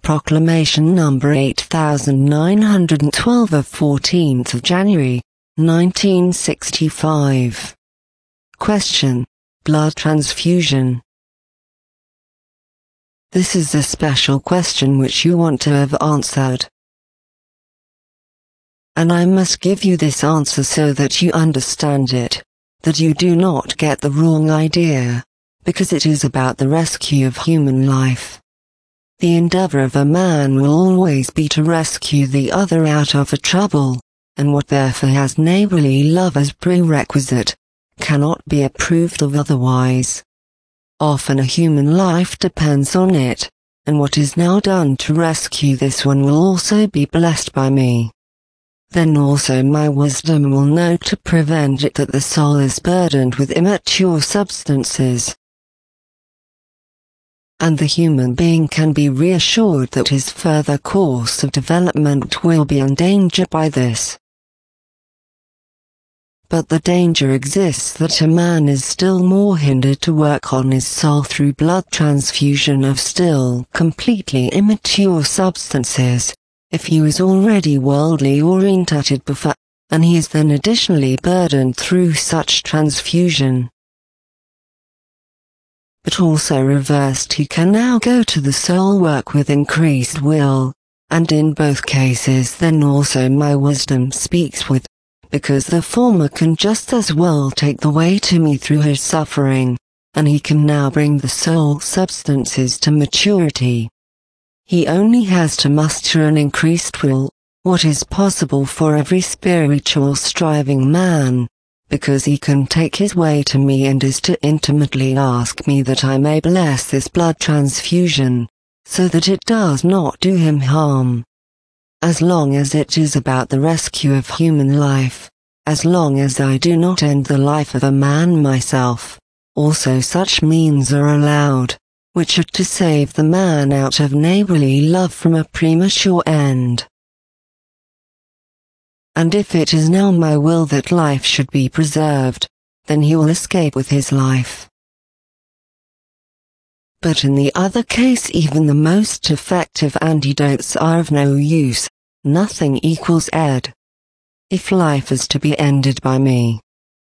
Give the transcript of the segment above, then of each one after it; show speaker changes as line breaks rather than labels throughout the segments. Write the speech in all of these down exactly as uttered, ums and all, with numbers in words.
Proclamation number eight thousand nine hundred twelve of fourteenth of January, nineteen sixty-five. Question: blood transfusion. This is a special question which you want to have answered. And I must give you this answer so that you understand it, that you do not get the wrong idea, because it is about the rescue of human life. The endeavor of a man will always be to rescue the other out of a trouble, and what therefore has neighborly love as prerequisite, cannot be approved of otherwise. Often a human life depends on it, and what is now done to rescue this one will also be blessed by me. Then also my wisdom will know to prevent it that the soul is burdened with immature substances. And the human being can be reassured that his further course of development will be endangered by this. But the danger exists that a man is still more hindered to work on his soul through blood transfusion of still completely immature substances, if he is already worldly orientated before, and he is then additionally burdened through such transfusion. But also reversed, he can now go to the soul work with increased will, and in both cases then also my wisdom speaks with, because the former can just as well take the way to me through his suffering, and he can now bring the soul substances to maturity. He only has to muster an increased will, what is possible for every spiritual striving man, because he can take his way to me and is to intimately ask me that I may bless this blood transfusion, so that it does not do him harm. As long as it is about the rescue of human life, as long as I do not end the life of a man myself, also such means are allowed, which are to save the man out of neighborly love from a premature end. And if it is now my will that life should be preserved, then he will escape with his life. But in the other case even the most effective antidotes are of no use, nothing equals ed. If life is to be ended by me.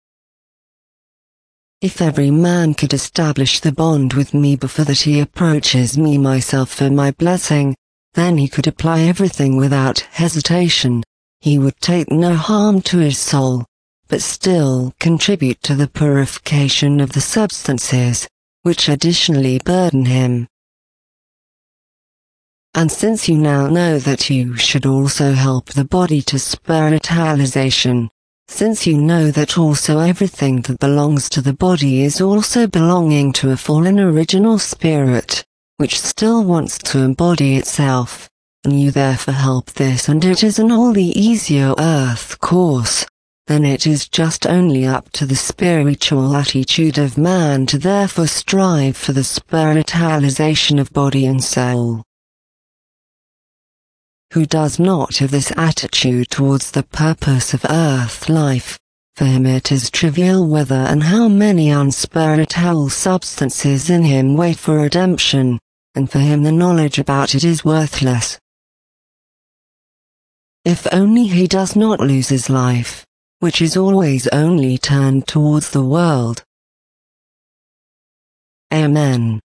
If every man could establish the bond with me before that he approaches me myself for my blessing, then he could apply everything without hesitation. He would take no harm to his soul, but still contribute to the purification of the substances, which additionally burden him. And since you now know that you should also help the body to spiritualization, since you know that also everything that belongs to the body is also belonging to a fallen original spirit, which still wants to embody itself, and you therefore help this, and it is an all the easier earth course, then it is just only up to the spiritual attitude of man to therefore strive for the spiritualization of body and soul. Who does not have this attitude towards the purpose of earth life, for him it is trivial whether and how many unspiritual substances in him wait for redemption, and for him the knowledge about it is worthless. If only he does not lose his life, which is always only turned towards the world. Amen.